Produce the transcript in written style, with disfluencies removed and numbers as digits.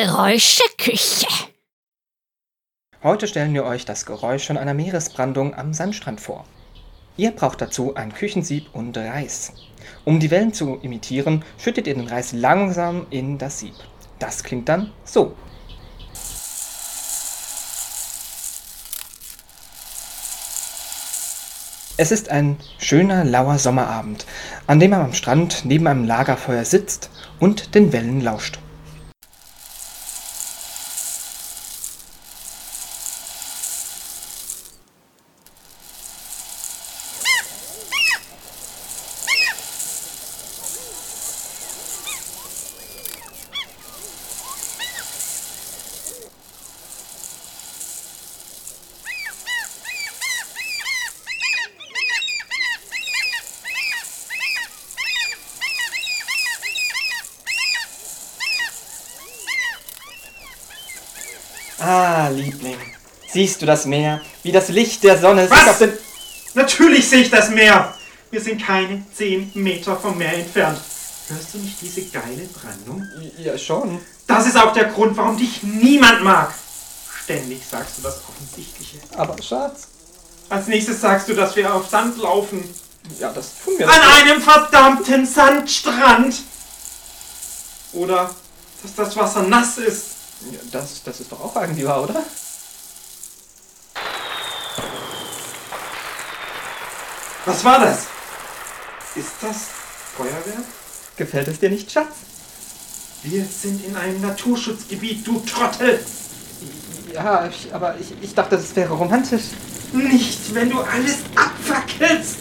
Geräuscheküche. Heute stellen wir euch das Geräusch von einer Meeresbrandung am Sandstrand vor. Ihr braucht dazu ein Küchensieb und Reis. Um die Wellen zu imitieren, schüttet ihr den Reis langsam in das Sieb. Das klingt dann so. Es ist ein schöner, lauer Sommerabend, an dem man am Strand neben einem Lagerfeuer sitzt und den Wellen lauscht. Ah, Liebling, siehst du das Meer, wie das Licht der Sonne sich auf den... Natürlich sehe ich das Meer! Wir sind keine 10 Meter vom Meer entfernt. Hörst du nicht diese geile Brandung? Ja, schon. Das ist auch der Grund, warum dich niemand mag. Ständig sagst du das Offensichtliche. Aber Schatz... Als nächstes sagst du, dass wir auf Sand laufen. Ja, das tun wir. An einem verdammten Sandstrand! Oder dass das Wasser nass ist. Ja, das ist doch auch irgendwie wahr, oder? Was war das? Ist das Feuerwerk? Gefällt es dir nicht, Schatz? Wir sind in einem Naturschutzgebiet, du Trottel! Ja, aber ich dachte, das wäre romantisch. Nicht, wenn du alles abfackelst!